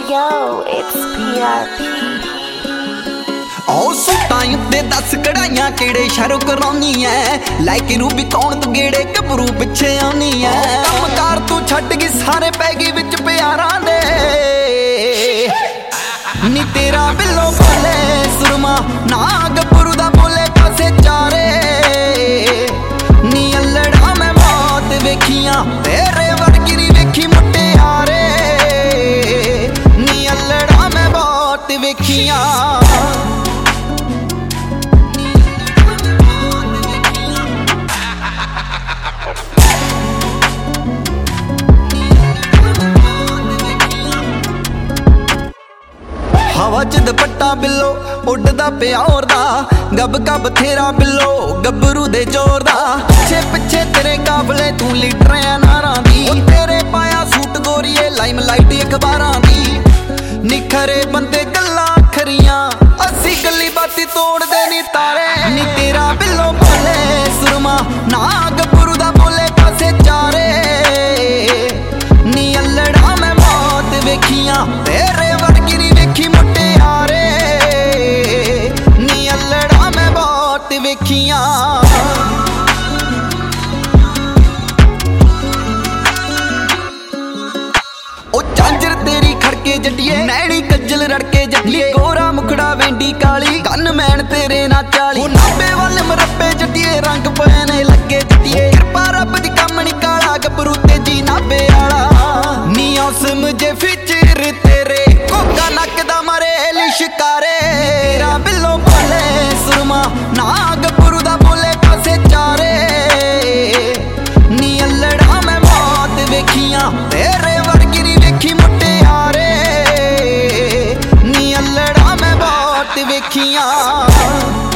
Yo, it's PRP. ओ सुताई उत्ते 10 कढ़ाइयां केड़े शहरों करानी है लाइक रूबी कौन तू गेड़े गबरू पिछे आनी है कमकार तू छड्ड गई सारे पैगी विच प्यारां दे नी तेरा बिल्लो बोले सुरमा ना गबरू दा बोले पासे चारे नी अल्लड़ा मैं मौत वेखियां तेरे वर्गी वेखी मुटियारे नी अल्लड़ा मैं मौत वेखियां हवा च दुपट्टा बिल्लो उड़दा पिया उड़दा गब का बथेरा बिल्लो गबरू दे जोर दा पिछे पिछे तेरे काबले तू लीडर नारा दी तेरे पाया सूट गोरीए लाइम लाइट अखबारां दी निखरे बंदे गल्लां खरियां असी गली बाती तोड़ दे नी तारे नी तेरा बिल्लो बोले सुरमा ना गबरू दा बोले पासे चारे नी अल्लड़ा मैं मौत वेखियां तेरे वर्गी वेखी मुटियारे नी अल्लड़ा मैं मौत वेखियां ओ झांजर तेरी खड़के जटिए नैनी कज्जल रड़के जटिए गोरा मुखड़ा वेंडी काली कन मैन तेरे ना चाली नाबे वाले मरब्बे जटिए रंग पैने लगे जटिए कृपा रब दी कमनी काला गबरू तेजी नाबे आला नी औसम जे फिचर तेरे कोका नक दा मरे लिशकारे तेरा बिल्लो बोले सुरमा ना गबरू दा बोले पासे चारे नी अल्लड़ा मैं मौत वेखियां तेरे वर्गी वेखी मुटियारे नी अल्लड़ा मैं मौत वेखियां।